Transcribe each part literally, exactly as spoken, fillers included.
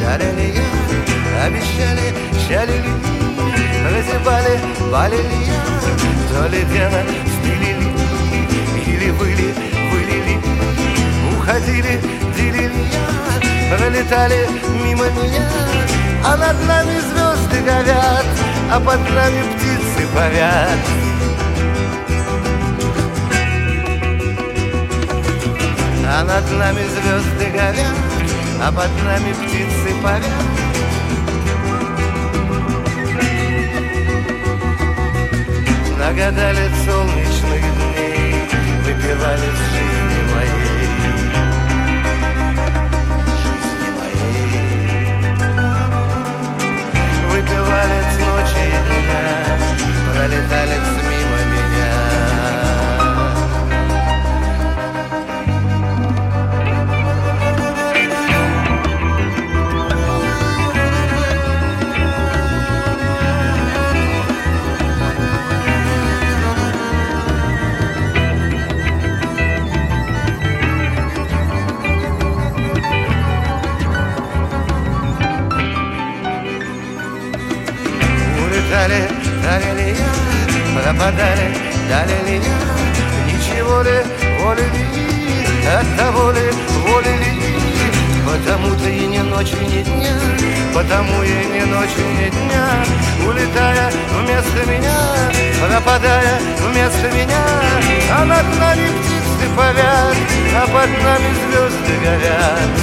дарили, обещали, чалили, разевали, валили, то ли пьяно спилили, или выли, вылили, уходили, делили, пролетали мимо меня, а над нами звезды горят, а под нами птицы парят. А над нами звезды горят, а под нами птицы парят. Нагадали солнечных дней, выпивали с жизни моей, жизни моей. Выпивали с ночи и дня, пролетали мимо меня. Улетали, дарили я, пропадали, дали я. Ничего ли, воли ли, от того ли, воли ли. Потому-то и ни ночи, ни дня, потому и ни ночи, ни дня. Улетая вместо меня, пропадая вместо меня, а над нами птицы парят, а под нами звезды горят.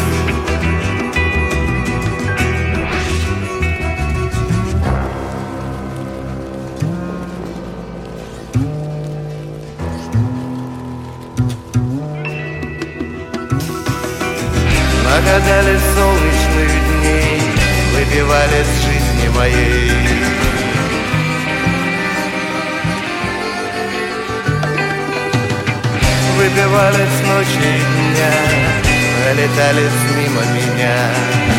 Нагадали солнечных дней, выпивали с жизни моей. Выпивали с ночи и дня, пролетали мимо меня.